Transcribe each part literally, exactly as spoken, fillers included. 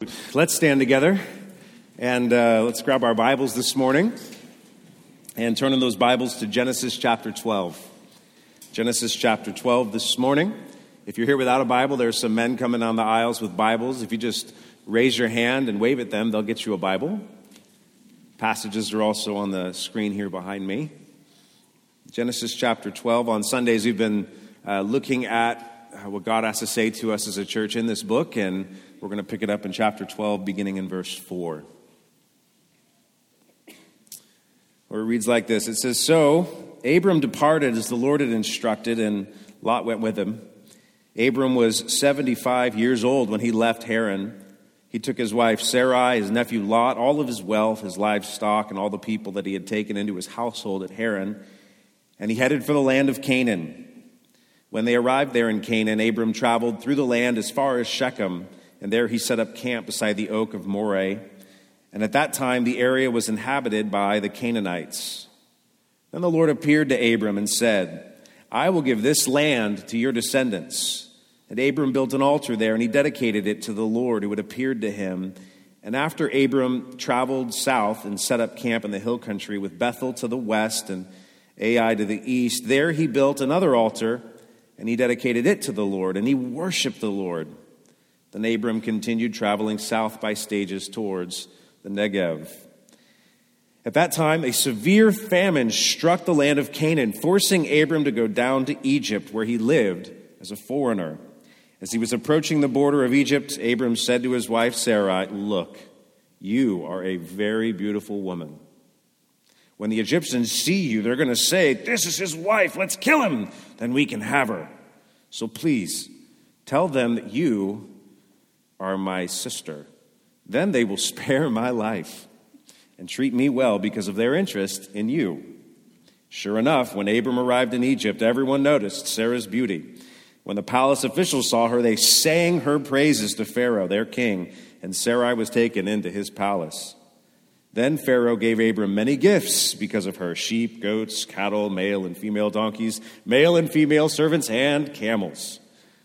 Let's stand together and uh, let's grab our Bibles this morning and turn in those Bibles to Genesis chapter twelve. Genesis chapter twelve this morning. If you're here without a Bible, there's some men coming down the aisles with Bibles. If you just raise your hand and wave at them, they'll get you a Bible. Passages are also on the screen here behind me. Genesis chapter twelve. On Sundays, we've been uh, looking at what God has to say to us as a church in this book, and we're going to pick it up in chapter twelve, beginning in verse four. Where it reads like this. It says, "So Abram departed as the Lord had instructed, and Lot went with him. Abram was seventy-five years old when he left Haran. He took his wife Sarai, his nephew Lot, all of his wealth, his livestock, and all the people that he had taken into his household at Haran, and he headed for the land of Canaan. When they arrived there in Canaan, Abram traveled through the land as far as Shechem, and there he set up camp beside the oak of Moreh. And at that time, the area was inhabited by the Canaanites. Then the Lord appeared to Abram and said, 'I will give this land to your descendants.' And Abram built an altar there, and he dedicated it to the Lord who had appeared to him. And after Abram traveled south and set up camp in the hill country with Bethel to the west and Ai to the east, there he built another altar, and he dedicated it to the Lord, and he worshiped the Lord. Then Abram continued traveling south by stages towards the Negev. At that time, a severe famine struck the land of Canaan, forcing Abram to go down to Egypt, where he lived as a foreigner. As he was approaching the border of Egypt, Abram said to his wife Sarai, 'Look, you are a very beautiful woman. When the Egyptians see you, they're going to say, "This is his wife, let's kill him, then we can have her. So please, tell them that you are my sister. Then they will spare my life and treat me well because of their interest in you." Sure enough, when Abram arrived in Egypt, everyone noticed Sarah's beauty. When the palace officials saw her, they sang her praises to Pharaoh, their king, and Sarai was taken into his palace. Then Pharaoh gave Abram many gifts because of her: sheep, goats, cattle, male and female donkeys, male and female servants, and camels.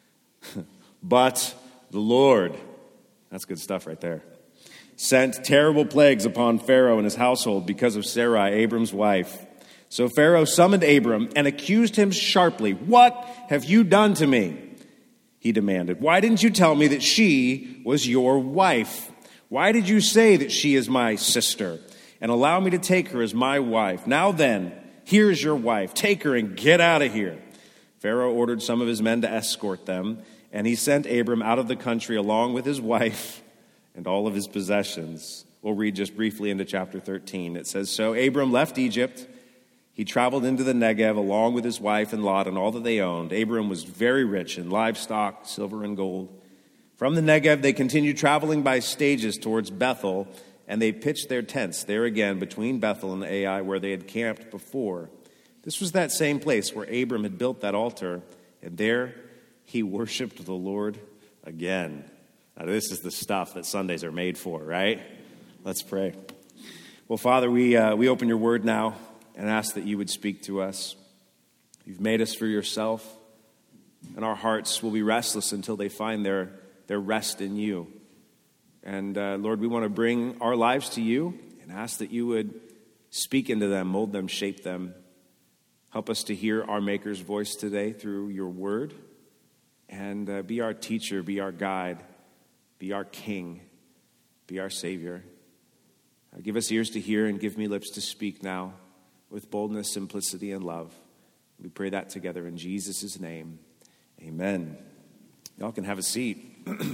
But the Lord, that's good stuff right there, sent terrible plagues upon Pharaoh and his household because of Sarai, Abram's wife. So Pharaoh summoned Abram and accused him sharply. "What have you done to me?" he demanded. "Why didn't you tell me that she was your wife? Why did you say that she is my sister and allow me to take her as my wife? Now then, here's your wife. Take her and get out of here." Pharaoh ordered some of his men to escort them, and he sent Abram out of the country along with his wife and all of his possessions. We'll read just briefly into chapter thirteen. It says, "So Abram left Egypt. He traveled into the Negev along with his wife and Lot and all that they owned. Abram was very rich in livestock, silver and gold. From the Negev, they continued traveling by stages towards Bethel, and they pitched their tents there again between Bethel and Ai, where they had camped before. This was that same place where Abram had built that altar, and there he worshiped the Lord again." Now, this is the stuff that Sundays are made for, right? Let's pray. Well, Father, we uh, we open your word now and ask that you would speak to us. You've made us for yourself, and our hearts will be restless until they find their their rest in you. And uh, Lord, we want to bring our lives to you and ask that you would speak into them, mold them, shape them. Help us to hear our Maker's voice today through your word, and uh, be our teacher, be our guide, be our King, be our Savior. Uh, give us ears to hear and give me lips to speak now with boldness, simplicity, and love. We pray that together in Jesus' name. Amen. Y'all can have a seat.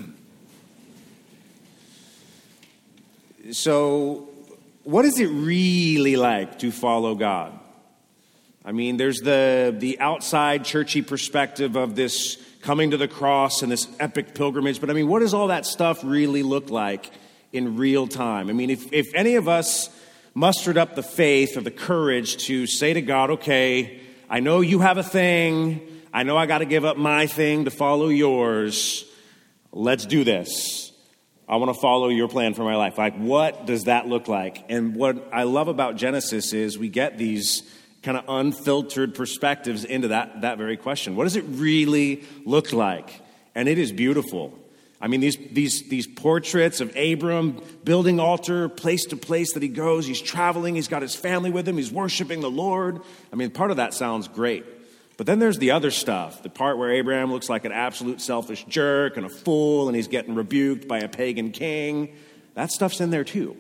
So, what is it really like to follow God? I mean, there's the, the outside churchy perspective of this coming to the cross and this epic pilgrimage. But I mean, what does all that stuff really look like in real time? I mean, if, if any of us mustered up the faith or the courage to say to God, "Okay, I know you have a thing. I know I got to give up my thing to follow yours. Let's do this. I want to follow your plan for my life." Like, what does that look like? And what I love about Genesis is we get these kind of unfiltered perspectives into that, that very question. What does it really look like? And it is beautiful. I mean, these, these, these portraits of Abram building altar, place to place that he goes. He's traveling. He's got his family with him. He's worshiping the Lord. I mean, part of that sounds great. But then there's the other stuff, the part where Abraham looks like an absolute selfish jerk and a fool, and he's getting rebuked by a pagan king. That stuff's in there too.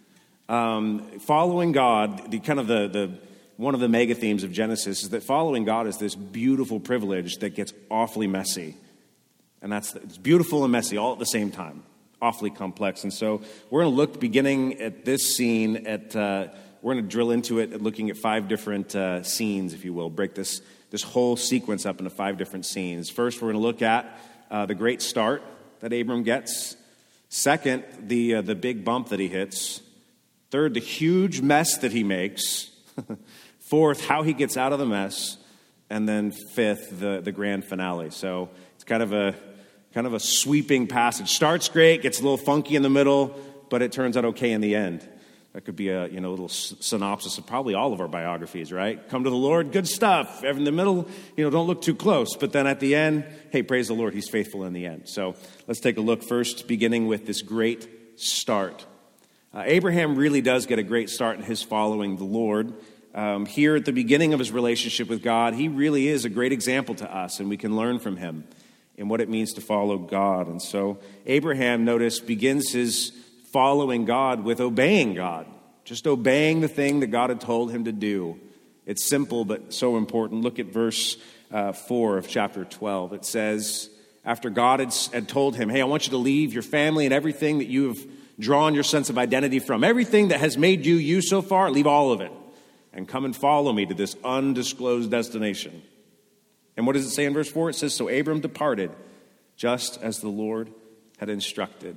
Um, following God, the kind of the, the one of the mega themes of Genesis is that following God is this beautiful privilege that gets awfully messy. And that's it's beautiful and messy all at the same time, awfully complex. And so we're going to look, beginning at this scene, at uh, we're going to drill into it, at looking at five different uh, scenes, if you will, break this this whole sequence up into five different scenes. First, we're going to look at uh, the great start that Abram gets. Second, the uh, the big bump that he hits. Third, the huge mess that he makes. Fourth, how he gets out of the mess. And then fifth, the the grand finale. So it's kind of a Kind of a sweeping passage. Starts great, gets a little funky in the middle, but it turns out okay in the end. That could be a you know little synopsis of probably all of our biographies, right? Come to the Lord, good stuff. In the middle, you know, don't look too close. But then at the end, hey, praise the Lord, he's faithful in the end. So let's take a look first, beginning with this great start. Uh, Abraham really does get a great start in his following the Lord. Um, here at the beginning of his relationship with God, he really is a great example to us, and we can learn from him and what it means to follow God. And so Abraham, notice, begins his following God with obeying God, just obeying the thing that God had told him to do. It's simple but so important. Look at verse uh, four of chapter twelve. It says, after God had, had told him, hey, I want you to leave your family and everything that you have drawn your sense of identity from, everything that has made you you so far, leave all of it and come and follow me to this undisclosed destination. And what does it say in verse four? It says, so Abram departed just as the Lord had instructed.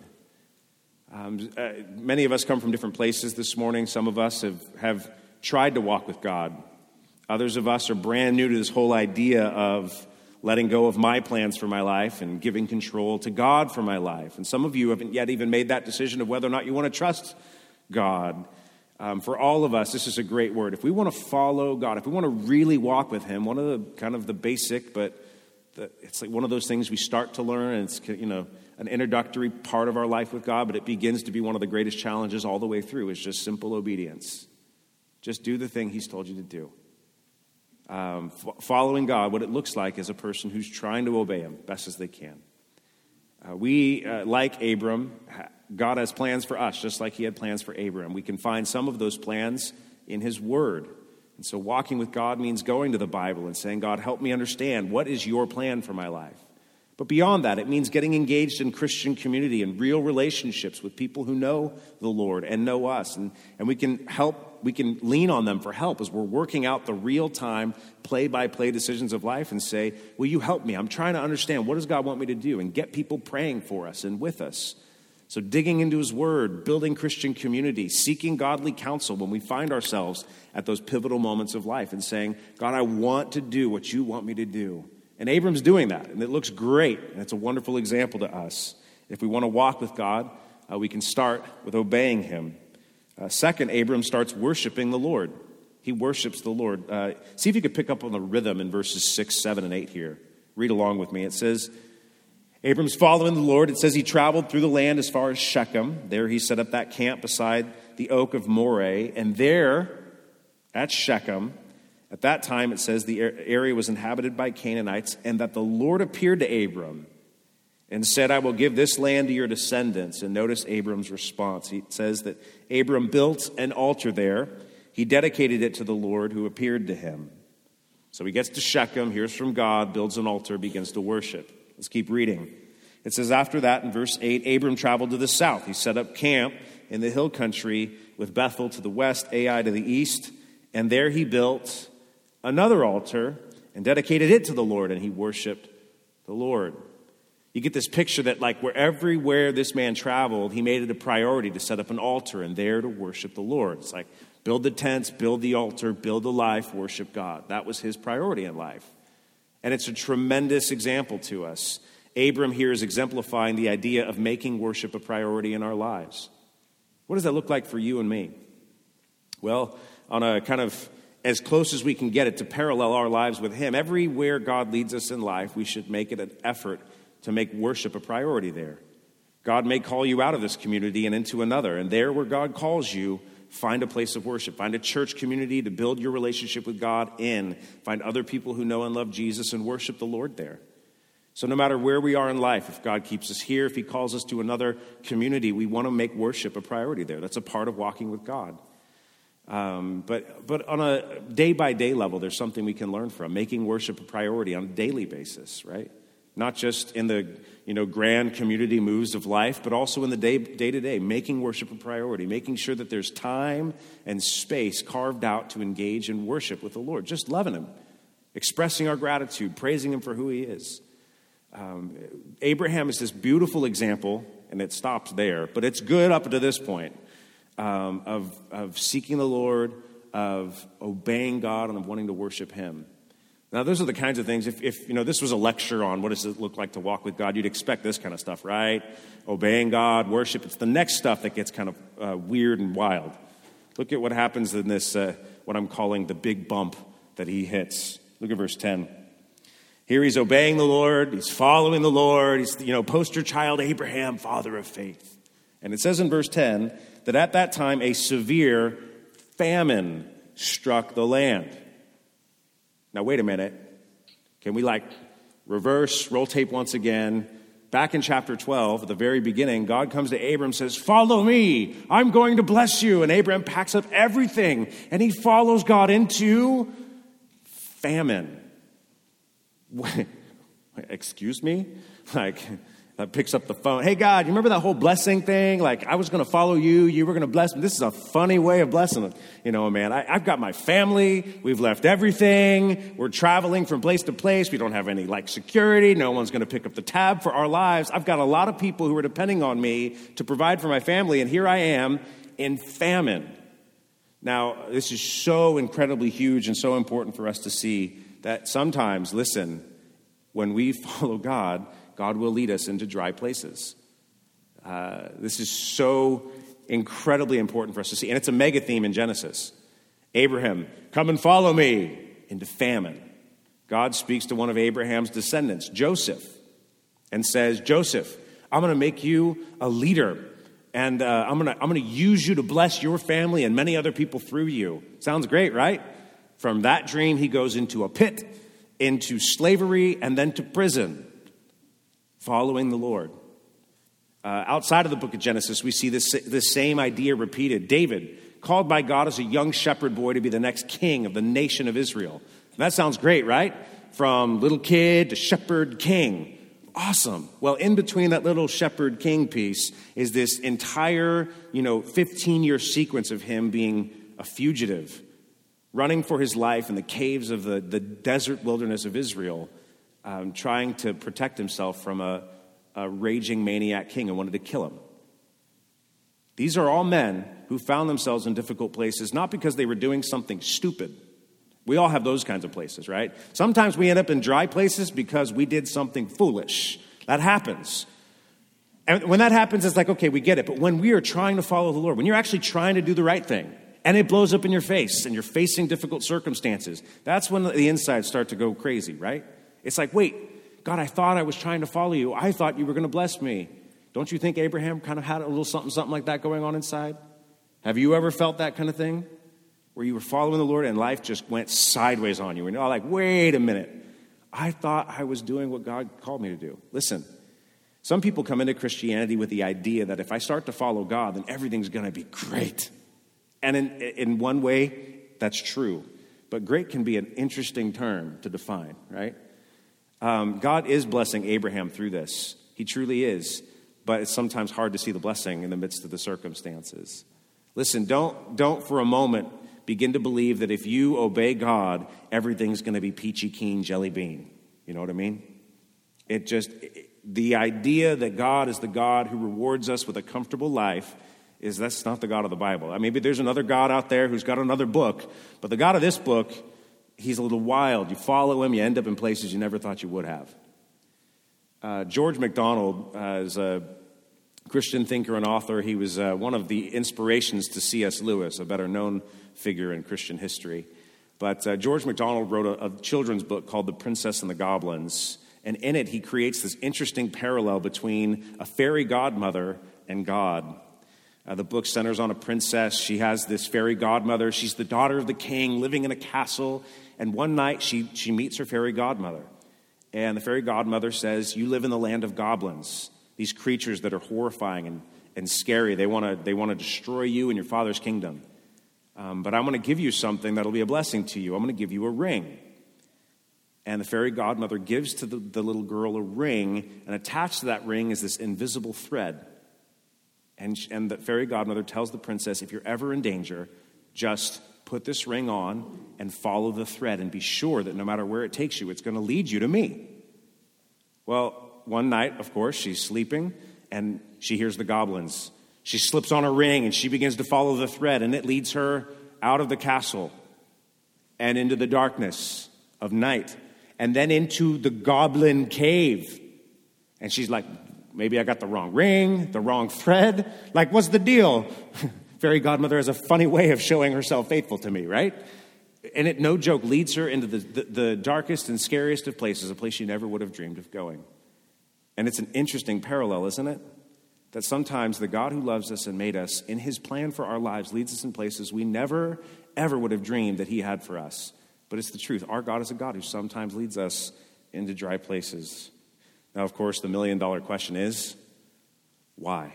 Um, uh, many of us come from different places this morning. Some of us have, have tried to walk with God. Others of us are brand new to this whole idea of letting go of my plans for my life and giving control to God for my life. And some of you haven't yet even made that decision of whether or not you want to trust God. Um, for all of us, this is a great word. If we want to follow God, if we want to really walk with him, one of the kind of the basic, but the, it's like one of those things we start to learn, and it's, you know, an introductory part of our life with God, but it begins to be one of the greatest challenges all the way through. Is just simple obedience. Just do the thing he's told you to do. Um, f- following God, what it looks like is a person who's trying to obey him best as they can. Uh, we, uh, like Abram, God has plans for us, just like he had plans for Abraham. We can find some of those plans in his word. And so walking with God means going to the Bible and saying, God, help me understand, what is your plan for my life? But beyond that, it means getting engaged in Christian community and real relationships with people who know the Lord and know us. And, and we can help, we can lean on them for help as we're working out the real-time, play-by-play decisions of life and say, will you help me? I'm trying to understand, what does God want me to do? And get people praying for us and with us. So digging into his word, building Christian community, seeking godly counsel when we find ourselves at those pivotal moments of life and saying, God, I want to do what you want me to do. And Abram's doing that, and it looks great, and it's a wonderful example to us. If we want to walk with God, uh, we can start with obeying him. Uh, second, Abram starts worshiping the Lord. He worships the Lord. Uh, see if you could pick up on the rhythm in verses six, seven, and eight here. Read along with me. It says, Abram's following the Lord. It says he traveled through the land as far as Shechem. There he set up that camp beside the oak of Moreh. And there, at Shechem, at that time it says the area was inhabited by Canaanites, and that the Lord appeared to Abram and said, I will give this land to your descendants. And notice Abram's response. He says that Abram built an altar there. He dedicated it to the Lord who appeared to him. So he gets to Shechem, hears from God, builds an altar, begins to worship. Let's keep reading. It says, after that, in verse eight, Abram traveled to the south. He set up camp in the hill country with Bethel to the west, Ai to the east. And there he built another altar and dedicated it to the Lord, and he worshiped the Lord. You get this picture that like where everywhere this man traveled, he made it a priority to set up an altar and there to worship the Lord. It's like build the tents, build the altar, build the life, worship God. That was his priority in life. And it's a tremendous example to us. Abram here is exemplifying the idea of making worship a priority in our lives. What does that look like for you and me? Well, on a kind of as close as we can get it to parallel our lives with him, everywhere God leads us in life, we should make it an effort to make worship a priority there. God may call you out of this community and into another. And there where God calls you, find a place of worship. Find a church community to build your relationship with God in. Find other people who know and love Jesus and worship the Lord there. So no matter where we are in life, if God keeps us here, if he calls us to another community, we want to make worship a priority there. That's a part of walking with God. Um, but but on a day-by-day level, there's something we can learn from, making worship a priority on a daily basis, right? Not just in the, you know, grand community moves of life, but also in the day, day-to-day, making worship a priority, making sure that there's time and space carved out to engage in worship with the Lord, just loving him, expressing our gratitude, praising him for who he is. Um, Abraham is this beautiful example, and it stops there, but it's good up to this point, um, of, of seeking the Lord, of obeying God, and of wanting to worship him. Now, those are the kinds of things, if, if, you know, this was a lecture on what does it look like to walk with God, you'd expect this kind of stuff, right? Obeying God, worship. It's the next stuff that gets kind of uh, weird and wild. Look at what happens in this, uh, what I'm calling the big bump that he hits. Look at verse ten. Here he's obeying the Lord. He's following the Lord. He's, you know, poster child Abraham, father of faith. And it says in verse ten that at that time a severe famine struck the land. Now, wait a minute. Can we like reverse, roll tape once again? Back in chapter twelve, at the very beginning, God comes to Abram and says, follow me. I'm going to bless you. And Abram packs up everything and he follows God into famine. Excuse me? Like, that picks up the phone. Hey, God, you remember that whole blessing thing? Like, I was going to follow you. You were going to bless me. This is a funny way of blessing. You know, man, I, I've got my family. We've left everything. We're traveling from place to place. We don't have any, like, security. No one's going to pick up the tab for our lives. I've got a lot of people who are depending on me to provide for my family. And here I am in famine. Now, this is so incredibly huge and so important for us to see that sometimes, listen, when we follow God, God will lead us into dry places. Uh, this is so incredibly important for us to see. And it's a mega theme in Genesis. Abraham, come and follow me, into famine. God speaks to one of Abraham's descendants, Joseph, and says, Joseph, I'm going to make you a leader. And uh, I'm going to I'm going to use you to bless your family and many other people through you. Sounds great, right? From that dream, he goes into a pit, into slavery, and then to prison. Following the Lord. Uh, outside of the book of Genesis, we see this, this same idea repeated. David, called by God as a young shepherd boy to be the next king of the nation of Israel. And that sounds great, right? From little kid to shepherd king. Awesome. Well, in between that little shepherd king piece is this entire, you know, fifteen-year sequence of him being a fugitive, running for his life in the caves of the, the desert wilderness of Israel, Um, trying to protect himself from a, a raging maniac king who wanted to kill him. These are all men who found themselves in difficult places, not because they were doing something stupid. We all have those kinds of places, right? Sometimes we end up in dry places because we did something foolish. That happens. And when that happens, it's like, okay, we get it. But when we are trying to follow the Lord, when you're actually trying to do the right thing, and it blows up in your face, and you're facing difficult circumstances, that's when the insides start to go crazy, right? It's like, wait, God, I thought I was trying to follow you. I thought you were going to bless me. Don't you think Abraham kind of had a little something, something like that going on inside? Have you ever felt that kind of thing? Where you were following the Lord and life just went sideways on you. And you're like, wait a minute. I thought I was doing what God called me to do. Listen, some people come into Christianity with the idea that if I start to follow God, then everything's going to be great. And in, in one way, that's true. But great can be an interesting term to define, right? Um, God is blessing Abraham through this. He truly is. But it's sometimes hard to see the blessing in the midst of the circumstances. Listen, don't, don't for a moment begin to believe that if you obey God, everything's going to be peachy keen jelly bean. You know what I mean? It just, it, the idea that God is the God who rewards us with a comfortable life is that's not the God of the Bible. I mean, maybe there's another God out there who's got another book, but the God of this book, he's a little wild. You follow him, you end up in places you never thought you would have. Uh, George MacDonald uh, is a Christian thinker and author. He was uh, one of the inspirations to C S Lewis, a better-known figure in Christian history. But uh, George MacDonald wrote a, a children's book called The Princess and the Goblins, And in it, he creates this interesting parallel between a fairy godmother and God. Uh, the book centers on a princess. She has this fairy godmother. She's the daughter of the king living in a castle. And one night, she, she meets her fairy godmother. And the fairy godmother says, you live in the land of goblins, these creatures that are horrifying and, and scary. They want to they want to destroy you and your father's kingdom. Um, but I'm going to give you something that'll be a blessing to you. I'm going to give you a ring. And the fairy godmother gives to the, the little girl a ring, and attached to that ring is this invisible thread. And, and the fairy godmother tells the princess, if you're ever in danger, just put this ring on and follow the thread and be sure that no matter where it takes you, it's going to lead you to me. Well, one night, of course, she's sleeping, and she hears the goblins. She slips on a ring, and she begins to follow the thread, and it leads her out of the castle and into the darkness of night, and then into the goblin cave. And she's like, maybe I got the wrong ring, the wrong thread. Like, what's the deal? Fairy godmother has a funny way of showing herself faithful to me, right? And it, no joke, leads her into the, the, the darkest and scariest of places, a place she never would have dreamed of going. And it's an interesting parallel, isn't it? That sometimes the God who loves us and made us, in his plan for our lives, leads us in places we never, ever would have dreamed that he had for us. But it's the truth. Our God is a God who sometimes leads us into dry places. Now, of course, the million-dollar question is, why?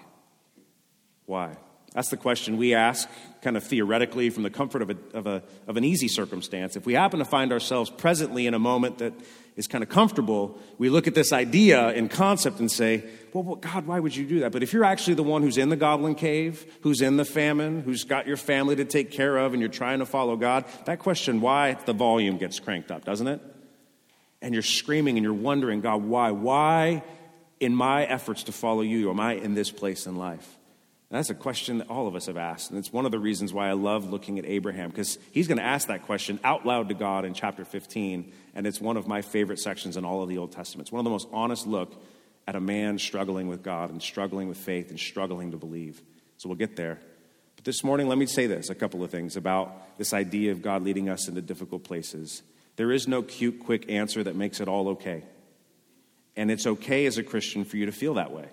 Why? That's the question we ask kind of theoretically from the comfort of a, of a of an easy circumstance. If we happen to find ourselves presently in a moment that is kind of comfortable, we look at this idea in concept and say, well, well, God, why would you do that? But if you're actually the one who's in the goblin cave, who's in the famine, who's got your family to take care of, and you're trying to follow God, that question, why, the volume gets cranked up, doesn't it? And you're screaming and you're wondering, God, why? Why in my efforts to follow you am I in this place in life? And that's a question that all of us have asked. And it's one of the reasons why I love looking at Abraham, because he's going to ask that question out loud to God in chapter fifteen. And it's one of my favorite sections in all of the Old Testament. It's one of the most honest look at a man struggling with God and struggling with faith and struggling to believe. So we'll get there. But this morning, let me say this, a couple of things about this idea of God leading us into difficult places. There is no cute, quick answer that makes it all okay. And it's okay as a Christian for you to feel that way.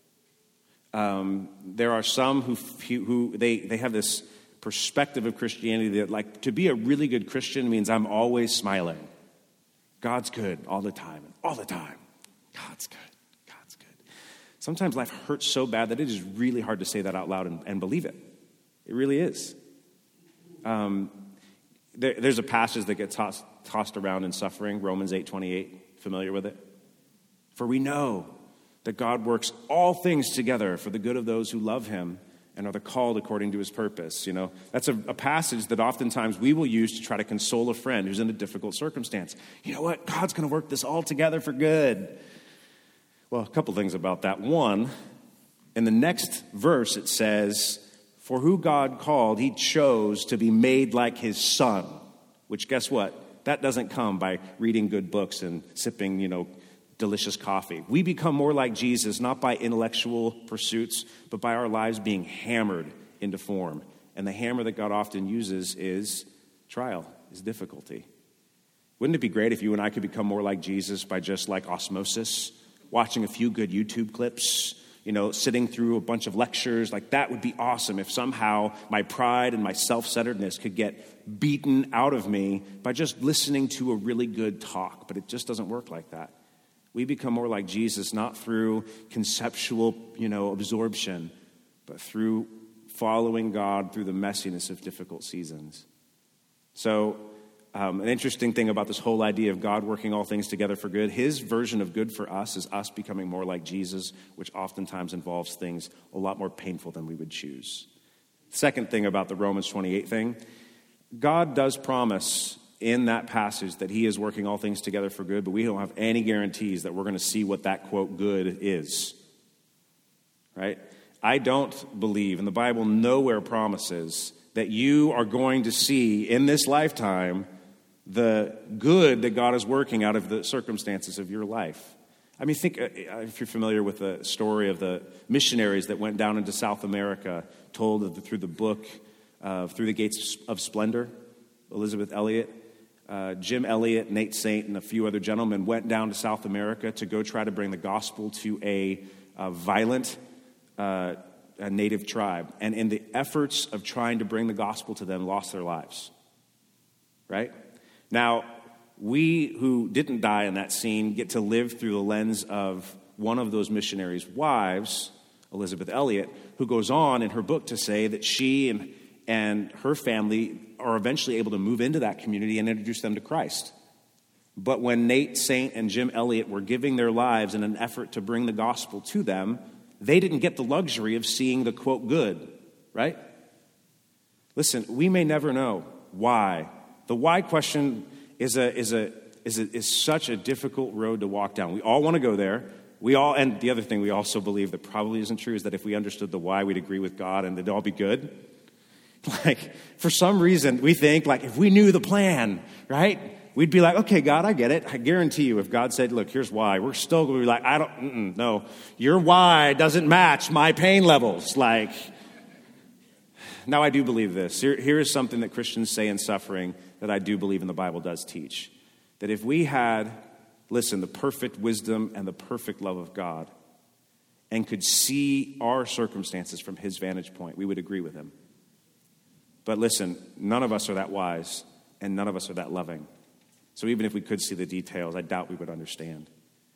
Um, there are some who who they, they have this perspective of Christianity that, like, to be a really good Christian means I'm always smiling. God's good all the time, all the time. God's good, God's good. Sometimes life hurts so bad that it is really hard to say that out loud and, and believe it. It really is. Um, there, there's a passage that gets tossed, tossed around in suffering, Romans eight twenty-eight. Familiar with it? For we know that God works all things together for the good of those who love him and are the called according to his purpose. You know, that's a, a passage that oftentimes we will use to try to console a friend who's in a difficult circumstance. You know what? God's going to work this all together for good. Well, a couple things about that. One, in the next verse it says, for who God called, he chose to be made like his son. Which, guess what? That doesn't come by reading good books and sipping, you know, delicious coffee. We become more like Jesus, not by intellectual pursuits, but by our lives being hammered into form. And the hammer that God often uses is trial, is difficulty. Wouldn't it be great if you and I could become more like Jesus by just like osmosis, watching a few good YouTube clips, you know, sitting through a bunch of lectures? Like, that would be awesome if somehow my pride and my self-centeredness could get beaten out of me by just listening to a really good talk. But it just doesn't work like that. We become more like Jesus, not through conceptual, you know, absorption, but through following God through the messiness of difficult seasons. So um, an interesting thing about this whole idea of God working all things together for good, his version of good for us is us becoming more like Jesus, which oftentimes involves things a lot more painful than we would choose. Second thing about the Romans twenty-eight thing, God does promise in that passage that he is working all things together for good, but we don't have any guarantees that we're going to see what that, quote, good is. Right? I don't believe, and the Bible nowhere promises, that you are going to see in this lifetime the good that God is working out of the circumstances of your life. I mean, think, if you're familiar with the story of the missionaries that went down into South America, told through the book, uh, Through the Gates of Splendor, Elizabeth Elliot. uh, Jim Elliot, Nate Saint, and a few other gentlemen went down to South America to go try to bring the gospel to a, a violent uh, a native tribe. And in the efforts of trying to bring the gospel to them, lost their lives. Right? Now, we who didn't die in that scene get to live through the lens of one of those missionaries' wives, Elizabeth Elliot, who goes on in her book to say that she and, and her family are eventually able to move into that community and introduce them to Christ. But when Nate Saint and Jim Elliot were giving their lives in an effort to bring the gospel to them, they didn't get the luxury of seeing the, quote, good, right? Listen, we may never know why. The why question is a is a is a, is such a difficult road to walk down. We all want to go there. We all, and the other thing we also believe that probably isn't true is that if we understood the why, we'd agree with God and it'd all be good. Like, for some reason, we think, like, if we knew the plan, right? We'd be like, okay, God, I get it. I guarantee you, if God said, look, here's why, we're still going to be like, I don't, mm-mm, no, your why doesn't match my pain levels. Like, now I do believe this. Here, here is something that Christians say in suffering that I do believe in the Bible does teach. That if we had, listen, the perfect wisdom and the perfect love of God and could see our circumstances from his vantage point, we would agree with him. But listen, none of us are that wise and none of us are that loving. So even if we could see the details, I doubt we would understand.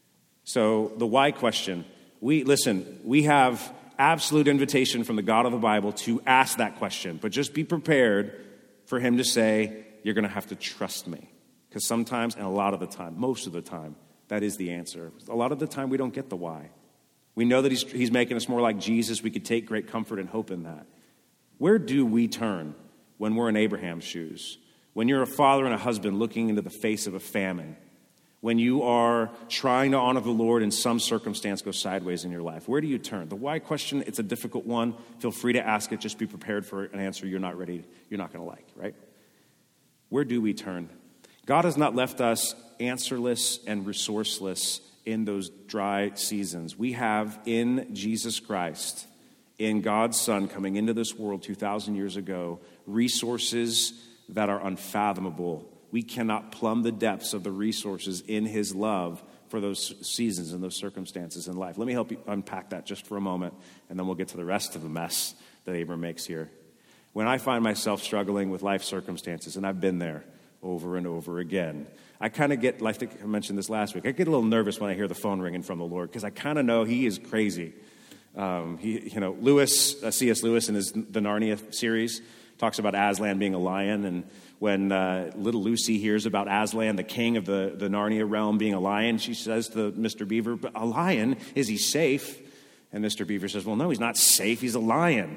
So the why question, we listen, we have absolute invitation from the God of the Bible to ask that question, but just be prepared for him to say, you're going to have to trust me. Because sometimes, and a lot of the time, most of the time, that is the answer. A lot of the time, we don't get the why. We know that he's, he's making us more like Jesus. We could take great comfort and hope in that. Where do we turn when we're in Abraham's shoes? When you're a father and a husband looking into the face of a famine? When you are trying to honor the Lord and some circumstance goes sideways in your life? Where do you turn? The why question, it's a difficult one. Feel free to ask it. Just be prepared for an answer you're not ready, you're not going to like, right? Where do we turn? God has not left us answerless and resourceless in those dry seasons. We have in Jesus Christ, in God's Son coming into this world two thousand years ago, resources that are unfathomable. We cannot plumb the depths of the resources in his love for those seasons and those circumstances in life. Let me help you unpack that just for a moment, and then we'll get to the rest of the mess that Abram makes here. When I find myself struggling with life circumstances, and I've been there over and over again, I kind of get, I think I mentioned this last week, I get a little nervous when I hear the phone ringing from the Lord, because I kind of know he is crazy. Um, he, you know, Lewis, uh, C S Lewis in his The Narnia series talks about Aslan being a lion, and when uh, little Lucy hears about Aslan, the king of the, the Narnia realm, being a lion, she says to Mister Beaver, but a lion, is he safe? And Mister Beaver says, well, no, he's not safe, he's a lion.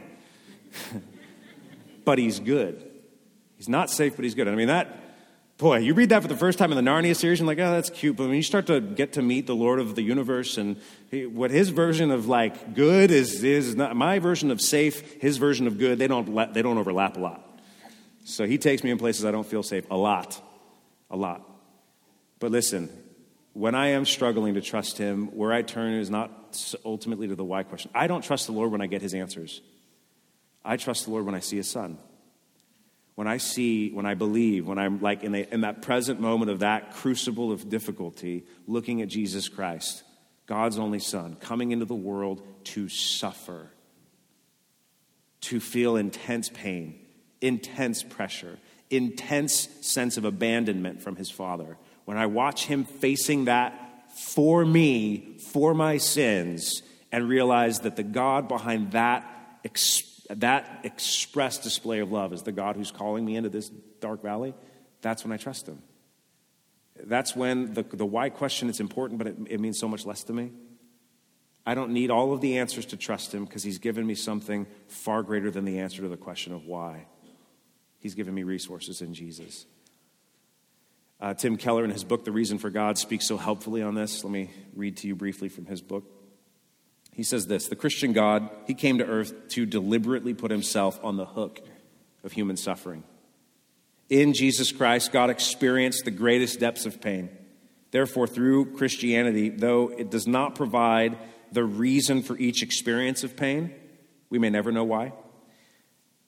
But he's good. He's not safe, but he's good. I mean, that, boy, you read that for the first time in the Narnia series, and like, oh, that's cute. But when you start to get to meet the Lord of the universe and he, what his version of like good is, is not my version of safe, his version of good, they don't, they don't overlap a lot. So he takes me in places I don't feel safe a lot, a lot. But listen, when I am struggling to trust him, where I turn is not ultimately to the why question. I don't trust the Lord when I get his answers. I trust the Lord when I see his Son. When I see, when I believe, when I'm like in, the, in that present moment of that crucible of difficulty, looking at Jesus Christ, God's only Son, coming into the world to suffer, to feel intense pain, intense pressure, intense sense of abandonment from his Father. When I watch him facing that for me, for my sins, and realize that the God behind that experience, that express display of love is the God who's calling me into this dark valley, that's when I trust him. That's when the, the why question is important, but it, it means so much less to me. I don't need all of the answers to trust him because he's given me something far greater than the answer to the question of why. He's given me resources in Jesus. Uh, Tim Keller, in his book, The Reason for God, speaks so helpfully on this. Let me read to you briefly from his book. He says this, the Christian God, he came to earth to deliberately put himself on the hook of human suffering. In Jesus Christ, God experienced the greatest depths of pain. Therefore, through Christianity, though it does not provide the reason for each experience of pain, we may never know why.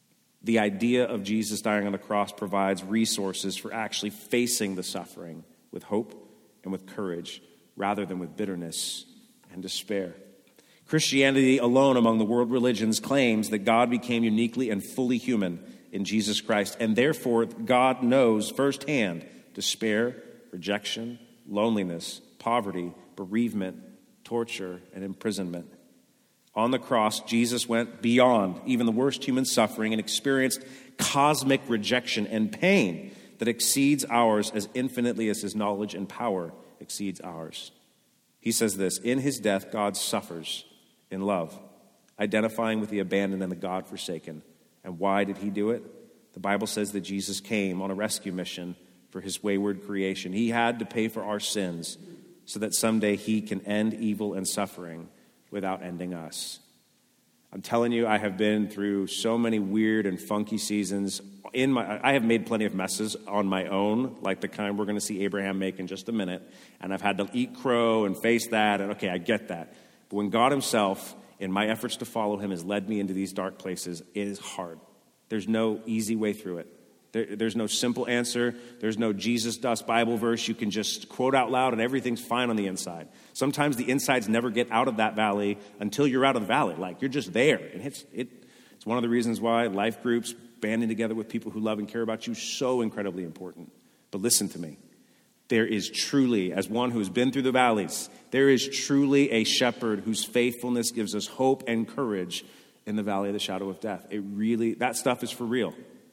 The idea of Jesus dying on the cross provides resources for actually facing the suffering with hope and with courage, rather than with bitterness and despair. Christianity alone among the world religions claims that God became uniquely and fully human in Jesus Christ, and therefore God knows firsthand despair, rejection, loneliness, poverty, bereavement, torture, and imprisonment. On the cross, Jesus went beyond even the worst human suffering and experienced cosmic rejection and pain that exceeds ours as infinitely as his knowledge and power exceeds ours. He says this, in his death, God suffers in love, identifying with the abandoned and the God-forsaken. And why did he do it? The Bible says that Jesus came on a rescue mission for his wayward creation. He had to pay for our sins so that someday he can end evil and suffering without ending us. I'm telling you, I have been through so many weird and funky seasons. In my, I have made plenty of messes on my own, like the kind we're going to see Abraham make in just a minute. And I've had to eat crow and face that, and okay, I get that. But when God himself, in my efforts to follow him, has led me into these dark places, it is hard. There's no easy way through it. There, there's no simple answer. There's no Jesus dust Bible verse you can just quote out loud and everything's fine on the inside. Sometimes the insides never get out of that valley until you're out of the valley. Like, you're just there. And it's, it, it's one of the reasons why life groups, banding together with people who love and care about you, is so incredibly important. But listen to me. There is truly, as one who's been through the valleys, there is truly a shepherd whose faithfulness gives us hope and courage in the valley of the shadow of death. It really, that stuff is for real.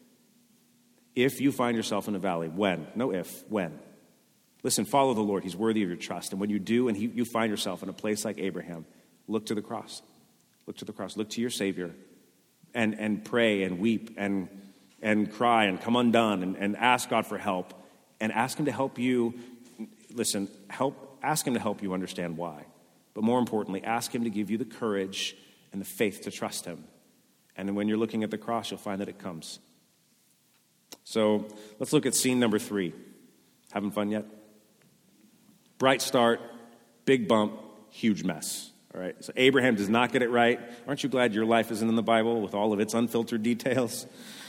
If you find yourself in a valley, when? No if, when? Listen, follow the Lord. He's worthy of your trust. And when you do, and he, you find yourself in a place like Abraham, look to the cross. Look to the cross. Look to your Savior. And and pray and weep and and cry and come undone and, and ask God for help. And ask him to help you, listen, help. ask him to help you understand why. But more importantly, ask him to give you the courage and the faith to trust him. And when you're looking at the cross, you'll find that it comes. So let's look at scene number three. Having fun yet? Bright start, big bump, huge mess. All right. So Abraham does not get it right. Aren't you glad your life isn't in the Bible with all of its unfiltered details?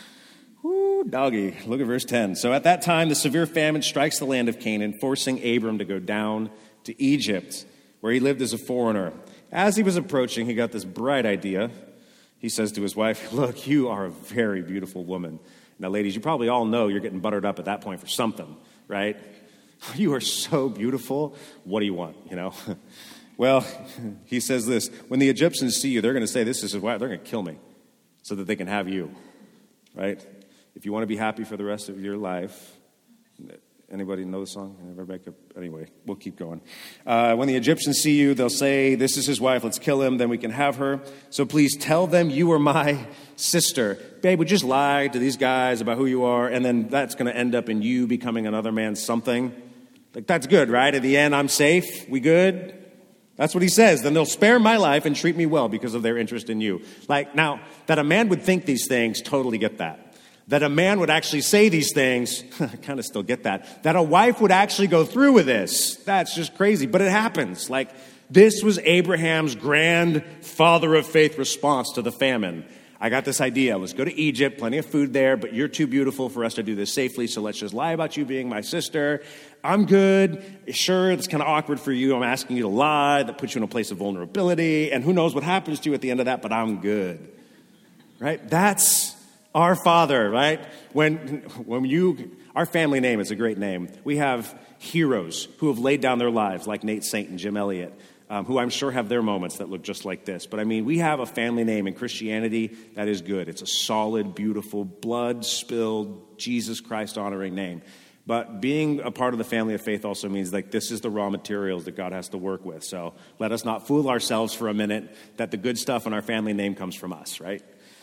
Woo, doggy. Look at verse ten. So at that time, the severe famine strikes the land of Canaan, forcing Abram to go down to Egypt, where he lived as a foreigner. As he was approaching, he got this bright idea. He says to his wife, look, you are a very beautiful woman. Now, ladies, you probably all know you're getting buttered up at that point for something, right? You are so beautiful. What do you want, you know? Well, he says this, when the Egyptians see you, they're going to say, this is his wife. They're going to kill me so that they can have you, right? If you want to be happy for the rest of your life, anybody know the song? Rebecca? Anyway, we'll keep going. Uh, when the Egyptians see you, they'll say, this is his wife. Let's kill him. Then we can have her. So please tell them you are my sister. Babe, we just lie to these guys about who you are, and then that's going to end up in you becoming another man's something. Like, that's good, right? At the end, I'm safe. We good? That's what he says. Then they'll spare my life and treat me well because of their interest in you. Like, now, that a man would think these things, totally get that. That a man would actually say these things, I kind of still get that. That a wife would actually go through with this, that's just crazy. But it happens. Like, this was Abraham's grand father of faith response to the famine. I got this idea. Let's go to Egypt, plenty of food there, but you're too beautiful for us to do this safely, so let's just lie about you being my sister. I'm good. Sure, it's kind of awkward for you. I'm asking you to lie. That puts you in a place of vulnerability, and who knows what happens to you at the end of that, but I'm good. Right? That's our Father, right? When when you, our family name is a great name. We have heroes who have laid down their lives, like Nate Saint and Jim Elliott, um, who I'm sure have their moments that look just like this. But I mean, we have a family name in Christianity that is good. It's a solid, beautiful, blood-spilled, Jesus Christ-honoring name. But being a part of the family of faith also means, like, this is the raw materials that God has to work with. So let us not fool ourselves for a minute that the good stuff in our family name comes from us, right?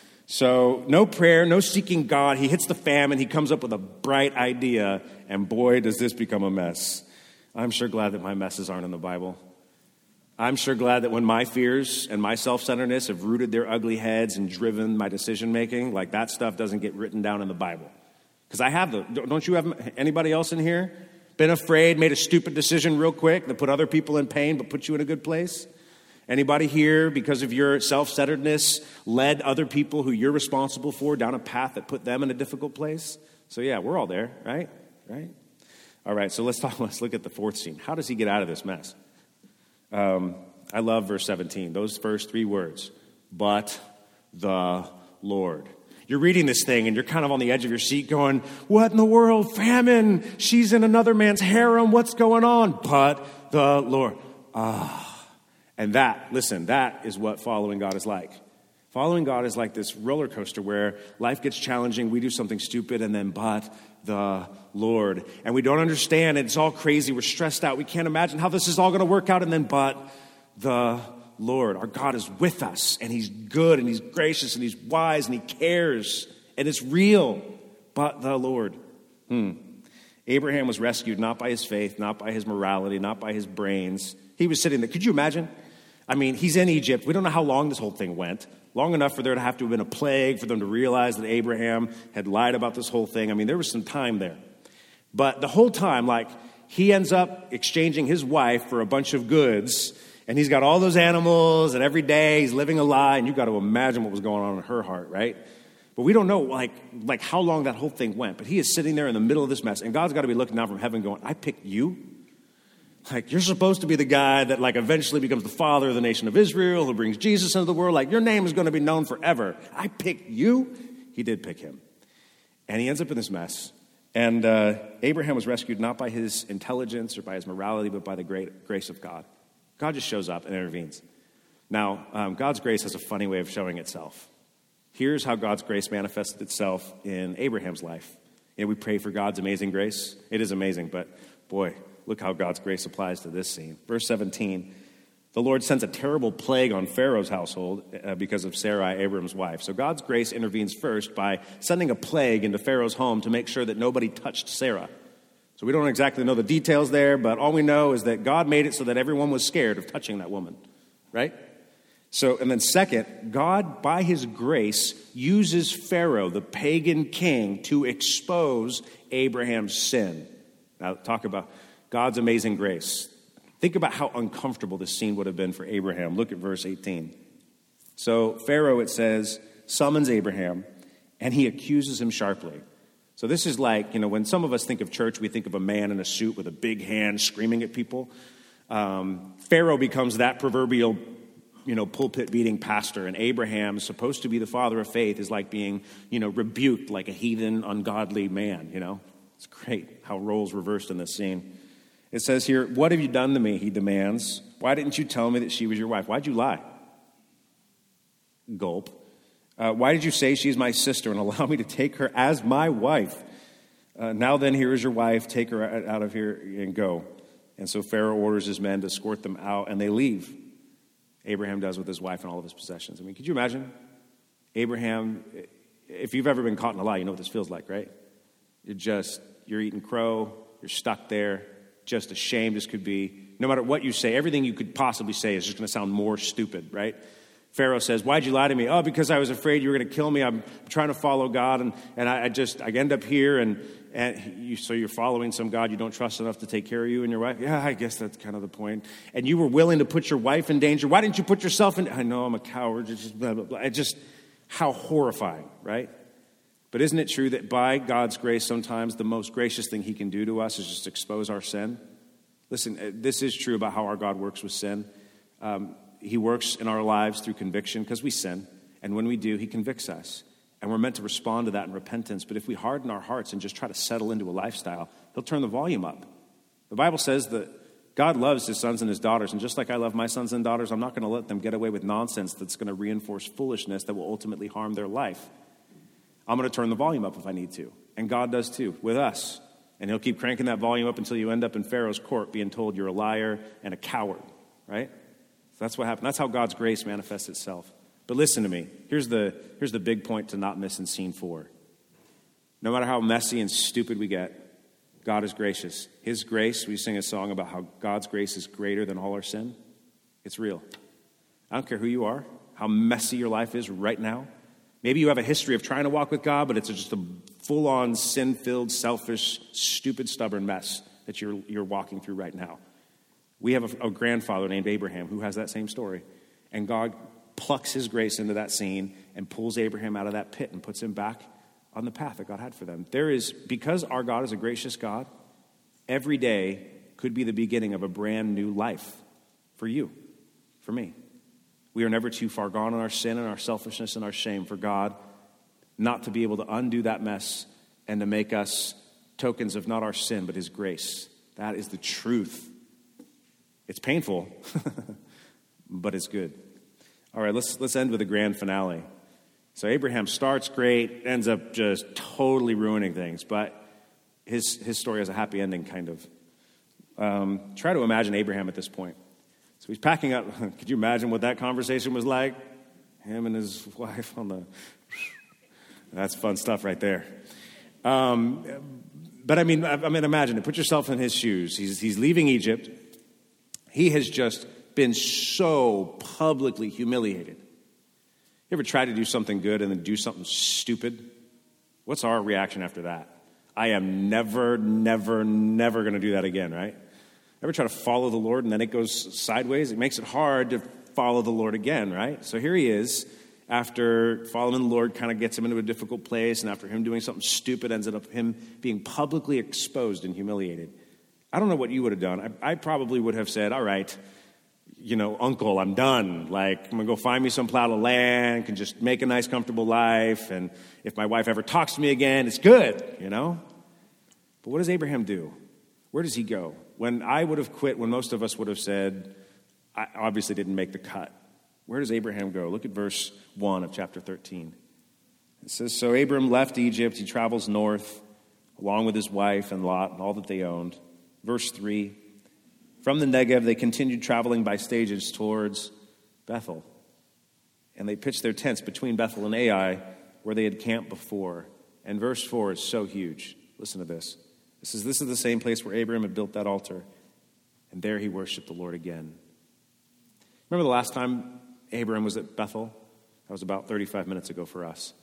So no prayer, no seeking God. He hits the famine. He comes up with a bright idea, and boy, does this become a mess. I'm sure glad that my messes aren't in the Bible. I'm sure glad that when my fears and my self-centeredness have rooted their ugly heads and driven my decision-making, like, that stuff doesn't get written down in the Bible. Because I have the, don't you have, anybody else in here been afraid, made a stupid decision real quick that put other people in pain but put you in a good place? Anybody here, because of your self-centeredness, led other people who you're responsible for down a path that put them in a difficult place? So yeah, we're all there, right? Right? All right, so let's talk. Let's look at the fourth scene. How does he get out of this mess? Um, I love verse seventeen. Those first three words, but the Lord. You're reading this thing and you're kind of on the edge of your seat going, what in the world? Famine. She's in another man's harem. What's going on? But the Lord. Ah. And that, listen, that is what following God is like. Following God is like this roller coaster where life gets challenging, we do something stupid, and then but the Lord. And we don't understand, it's all crazy, we're stressed out, we can't imagine how this is all going to work out, and then but the Lord. Our God is with us, and he's good, and he's gracious, and he's wise, and he cares, and it's real, but the Lord. Hmm. Abraham was rescued not by his faith, not by his morality, not by his brains. He was sitting there. Could you imagine? I mean, he's in Egypt. We don't know how long this whole thing went. Long enough for there to have to have been a plague, for them to realize that Abraham had lied about this whole thing. I mean, there was some time there. But the whole time, like, he ends up exchanging his wife for a bunch of goods, and he's got all those animals, and every day he's living a lie, and you've got to imagine what was going on in her heart, right? But we don't know, like, like how long that whole thing went. But he is sitting there in the middle of this mess, and God's got to be looking down from heaven going, I picked you? Like, you're supposed to be the guy that, like, eventually becomes the father of the nation of Israel, who brings Jesus into the world. Like, your name is going to be known forever. I picked you? He did pick him. And he ends up in this mess. And uh, Abraham was rescued not by his intelligence or by his morality, but by the great grace of God. God just shows up and intervenes. Now, um, God's grace has a funny way of showing itself. Here's how God's grace manifested itself in Abraham's life. You know, we pray for God's amazing grace. It is amazing, but boy, look how God's grace applies to this scene. Verse seventeen, the Lord sends a terrible plague on Pharaoh's household uh, because of Sarai, Abram's wife. So God's grace intervenes first by sending a plague into Pharaoh's home to make sure that nobody touched Sarah. So we don't exactly know the details there, but all we know is that God made it so that everyone was scared of touching that woman, right? So, and then second, God, by his grace, uses Pharaoh, the pagan king, to expose Abraham's sin. Now, talk about God's amazing grace. Think about how uncomfortable this scene would have been for Abraham. Look at verse eighteen. So Pharaoh, it says, summons Abraham, and he accuses him sharply. So this is like, you know, when some of us think of church, we think of a man in a suit with a big hand screaming at people. Um, Pharaoh becomes that proverbial, you know, pulpit-beating pastor, and Abraham, supposed to be the father of faith, is like being, you know, rebuked like a heathen, ungodly man, you know. It's great how roles reversed in this scene. It says here, what have you done to me, he demands. Why didn't you tell me that she was your wife? Why'd you lie? Gulp. Uh, why did you say she's my sister and allow me to take her as my wife? Uh, now then, here is your wife. Take her out of here and go. And so Pharaoh orders his men to escort them out, and they leave. Abraham does with his wife and all of his possessions. I mean, could you imagine? Abraham, if you've ever been caught in a lie, you know what this feels like, right? You're just, you're eating crow, you're stuck there, just ashamed as could be. No matter what you say, everything you could possibly say is just going to sound more stupid, right? Pharaoh says, why'd you lie to me? Oh, because I was afraid you were going to kill me. I'm trying to follow God, and, and I, I just, I end up here, and, and you, so you're following some God you don't trust enough to take care of you and your wife? Yeah, I guess that's kind of the point. And you were willing to put your wife in danger. Why didn't you put yourself in? I know I'm a coward. It's just, blah, blah, blah. It's just how horrifying, right? But isn't it true that by God's grace, sometimes the most gracious thing he can do to us is just expose our sin? Listen, this is true about how our God works with sin. Um, he works in our lives through conviction because we sin. And when we do, he convicts us. And we're meant to respond to that in repentance. But if we harden our hearts and just try to settle into a lifestyle, he'll turn the volume up. The Bible says that God loves his sons and his daughters. And just like I love my sons and daughters, I'm not going to let them get away with nonsense that's going to reinforce foolishness that will ultimately harm their life. I'm going to turn the volume up if I need to. And God does too, with us. And he'll keep cranking that volume up until you end up in Pharaoh's court being told you're a liar and a coward, right? So that's what happened. That's how God's grace manifests itself. But listen to me. Here's the, here's the big point to not miss in scene four. No matter how messy and stupid we get, God is gracious. His grace, we sing a song about how God's grace is greater than all our sin. It's real. I don't care who you are, how messy your life is right now. Maybe you have a history of trying to walk with God, but it's just a full-on sin-filled, selfish, stupid, stubborn mess that you're, you're walking through right now. We have a, a grandfather named Abraham who has that same story. And God plucks his grace into that scene and pulls Abraham out of that pit and puts him back on the path that God had for them. There is, because our God is a gracious God, every day could be the beginning of a brand new life for you, for me. We are never too far gone in our sin and our selfishness and our shame for God not to be able to undo that mess and to make us tokens of not our sin, but his grace. That is the truth. It's painful, but it's good. All right, let's let's end with a grand finale. So Abraham starts great, ends up just totally ruining things, but his his story has a happy ending, kind of. Um, try to imagine Abraham at this point. So he's packing up. Could you imagine what that conversation was like? Him and his wife on the... That's fun stuff right there. Um, but I mean, I, I mean, imagine it. Put yourself in his shoes. He's he's leaving Egypt. He has just been so publicly humiliated. You ever try to do something good and then do something stupid? What's our reaction after that? I am never, never, never going to do that again, right? Ever try to follow the Lord and then it goes sideways? It makes it hard to follow the Lord again, right? So here he is, after following the Lord kind of gets him into a difficult place, and after him doing something stupid ends up him being publicly exposed and humiliated. I don't know what you would have done. I, I probably would have said, all right, you know, uncle, I'm done. Like, I'm going to go find me some plot of land, can just make a nice, comfortable life, and if my wife ever talks to me again, it's good, you know? But what does Abraham do? Where does he go? When I would have quit, when most of us would have said, I obviously didn't make the cut. Where does Abraham go? Look at verse one of chapter thirteen. It says, so Abram left Egypt. He travels north, along with his wife and Lot and all that they owned. Verse three, from the Negev, they continued traveling by stages towards Bethel. And they pitched their tents between Bethel and Ai, where they had camped before. And verse four is so huge. Listen to this. It says, this is the same place where Abraham had built that altar. And there he worshiped the Lord again. Remember the last time Abraham was at Bethel? That was about thirty-five minutes ago for us.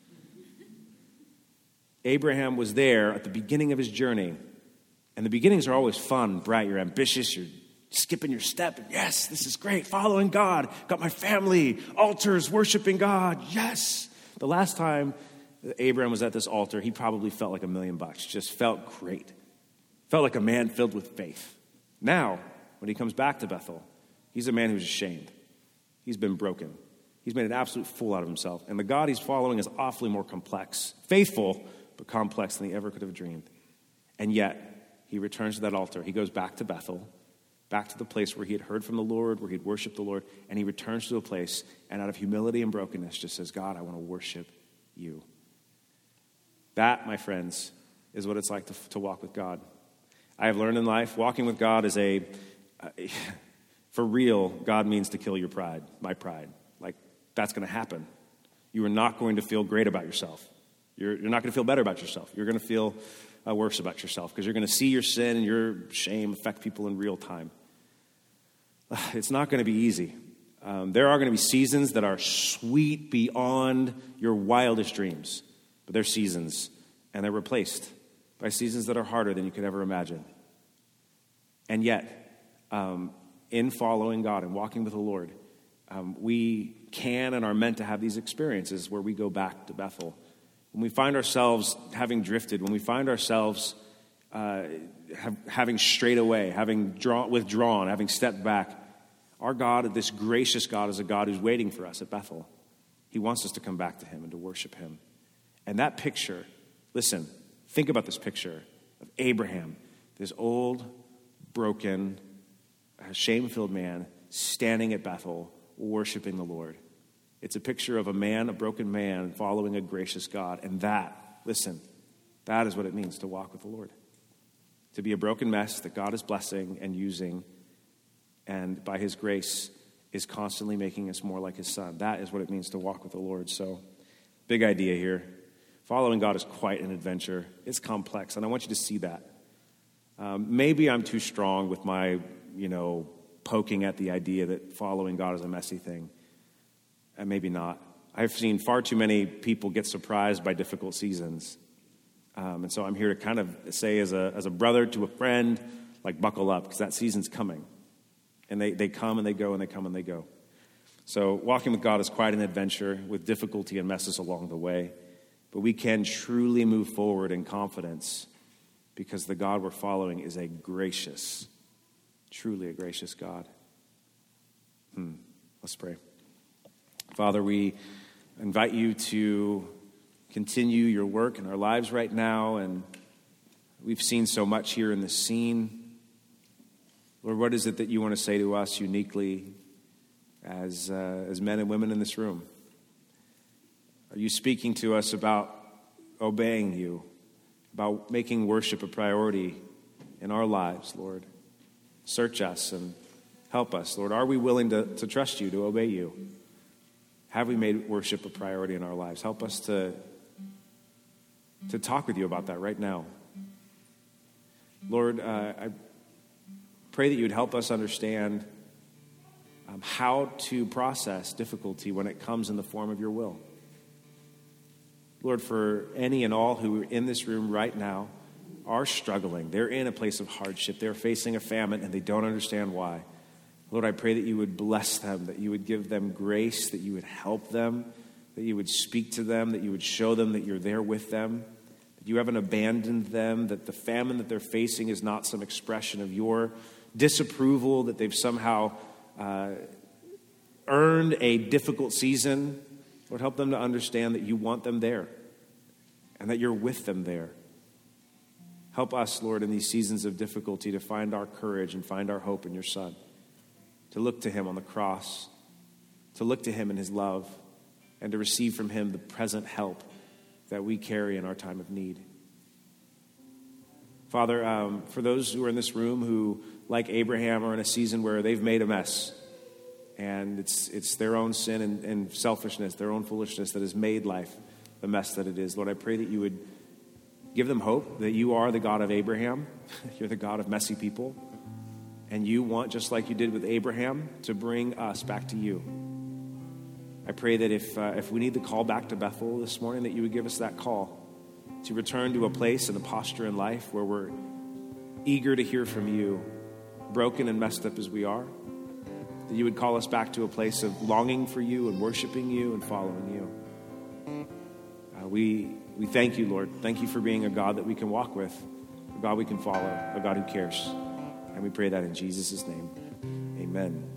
Abraham was there at the beginning of his journey. And the beginnings are always fun, bright. You're ambitious. You're skipping your step. And yes, this is great. Following God. Got my family. Altars, worshiping God. Yes. The last time Abraham was at this altar, he probably felt like a million bucks. Just felt great. Felt like a man filled with faith. Now, when he comes back to Bethel, he's a man who's ashamed. He's been broken. He's made an absolute fool out of himself. And the God he's following is awfully more complex. Faithful, but complex than he ever could have dreamed. And yet, he returns to that altar. He goes back to Bethel, back to the place where he had heard from the Lord, where he'd worshiped the Lord. And he returns to a place, and out of humility and brokenness, just says, God, I want to worship you. That, my friends, is what it's like to, to walk with God. I have learned in life, walking with God is a... Uh, For real, God means to kill your pride, my pride. Like, that's going to happen. You are not going to feel great about yourself. You're, you're not going to feel better about yourself. You're going to feel uh, worse about yourself because you're going to see your sin and your shame affect people in real time. It's not going to be easy. Um, there are going to be seasons that are sweet beyond your wildest dreams, but they're seasons, and they're replaced by seasons that are harder than you could ever imagine. And yet, um, in following God and walking with the Lord, um, we can and are meant to have these experiences where we go back to Bethel. When we find ourselves having drifted, when we find ourselves uh, have, having strayed away, having drawn, withdrawn, having stepped back, our God, this gracious God, is a God who's waiting for us at Bethel. He wants us to come back to him and to worship him. And that picture, listen, think about this picture of Abraham, this old, broken, a shame-filled man standing at Bethel, worshiping the Lord. It's a picture of a man, a broken man, following a gracious God. And that, listen, that is what it means to walk with the Lord. To be a broken mess that God is blessing and using, and by his grace is constantly making us more like his son. That is what it means to walk with the Lord. So, big idea here. Following God is quite an adventure. It's complex, and I want you to see that. Um, maybe I'm too strong with my you know, poking at the idea that following God is a messy thing. And maybe not. I've seen far too many people get surprised by difficult seasons. Um, and so I'm here to kind of say as a as a brother to a friend, like buckle up, because that season's coming. And they, they come and they go and they come and they go. So walking with God is quite an adventure with difficulty and messes along the way. But we can truly move forward in confidence because the God we're following is a gracious, truly a gracious God. Hmm. Let's pray. Father, we invite you to continue your work in our lives right now, and we've seen so much here in this scene. Lord, what is it that you want to say to us uniquely as uh, as men and women in this room? Are you speaking to us about obeying you, about making worship a priority in our lives, Lord? Search us and help us, Lord. Are we willing to, to trust you, to obey you? Have we made worship a priority in our lives? Help us to, to talk with you about that right now. Lord, uh, I pray that you would help us understand um, how to process difficulty when it comes in the form of your will. Lord, for any and all who are in this room right now are struggling. They're in a place of hardship. They're facing a famine and they don't understand why. Lord, I pray that you would bless them, that you would give them grace, that you would help them, that you would speak to them, that you would show them that you're there with them, that you haven't abandoned them, that the famine that they're facing is not some expression of your disapproval, that they've somehow uh, earned a difficult season. Lord, help them to understand that you want them there and that you're with them there. Help us, Lord, in these seasons of difficulty to find our courage and find our hope in your Son, to look to him on the cross, to look to him in his love, and to receive from him the present help that we carry in our time of need. Father, um, for those who are in this room who, like Abraham, are in a season where they've made a mess, and it's it's their own sin and, and selfishness, their own foolishness that has made life the mess that it is. Lord, I pray that you would give them hope that you are the God of Abraham. You're the God of messy people. And you want, just like you did with Abraham, to bring us back to you. I pray that if uh, if we need the call back to Bethel this morning, that you would give us that call to return to a place and a posture in life where we're eager to hear from you, broken and messed up as we are. That you would call us back to a place of longing for you and worshiping you and following you. Uh, we we thank you, Lord. Thank you for being a God that we can walk with, a God we can follow, a God who cares. And we pray that in Jesus' name. Amen.